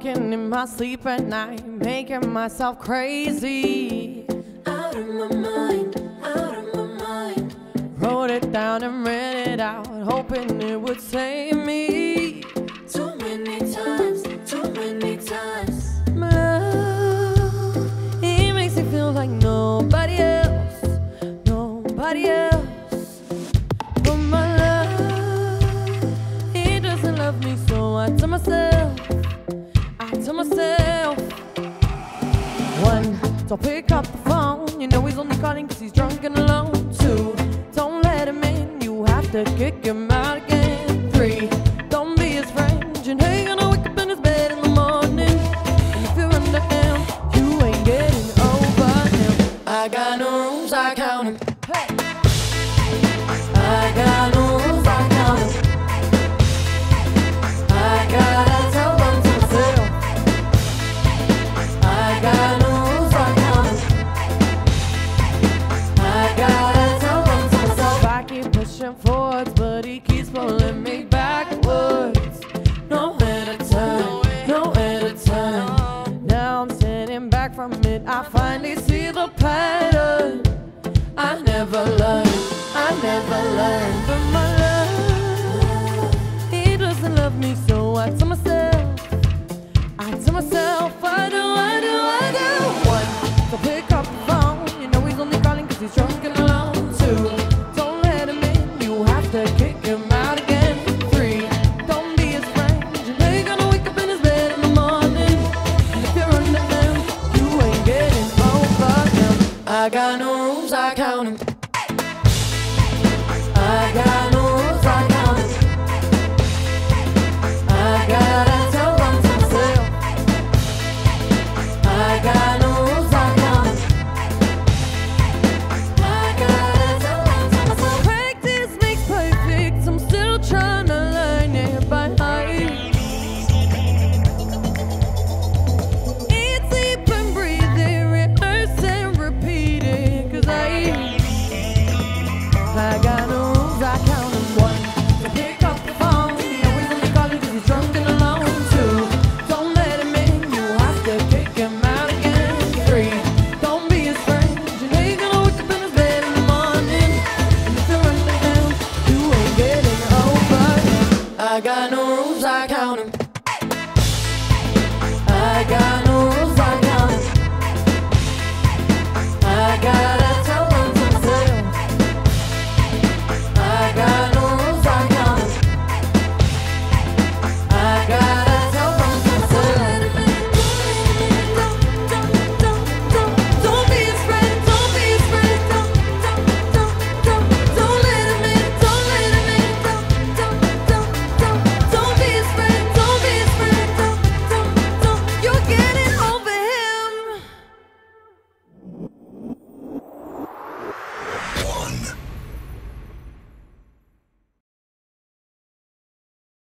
Talking in my sleep at night, making myself crazy. Out of my mind, out of my mind. Wrote it down and read it out, hoping it would save me. Too many times, too many times. My love, it makes me feel like nobody else, nobody else. But my love, he doesn't love me, so I tell myself, one, don't pick up the phone, you know he's only calling cause he's drunk and alone. Two, don't let him in, you have to kick him out again. Three, don't be his friend, and hey, gonna wake up in his bed in the morning, and if you're under him, you ain't getting over him. I got no rules, I count 'em. Hey. I got no rules, I count 'em. I gotta tell them to myself. I got no rules, I count 'em. I gotta tell them to myself. I keep pushing forwards, but he keeps pulling me backwards. Nowhere to turn, nowhere to turn. Now I'm sitting back from it, I finally see the pattern. I never learned, I never learned. But my love, he doesn't love me, so I tell myself, I do. One, so pick up the phone, you know he's only calling cause he's drunk and alone. Two, don't let him in, you have to kick him out again. Three, don't be his friend, you know you're gonna wake up in his bed in the morning, and if you're under him, you ain't getting over him. I got no rules, I count 'em.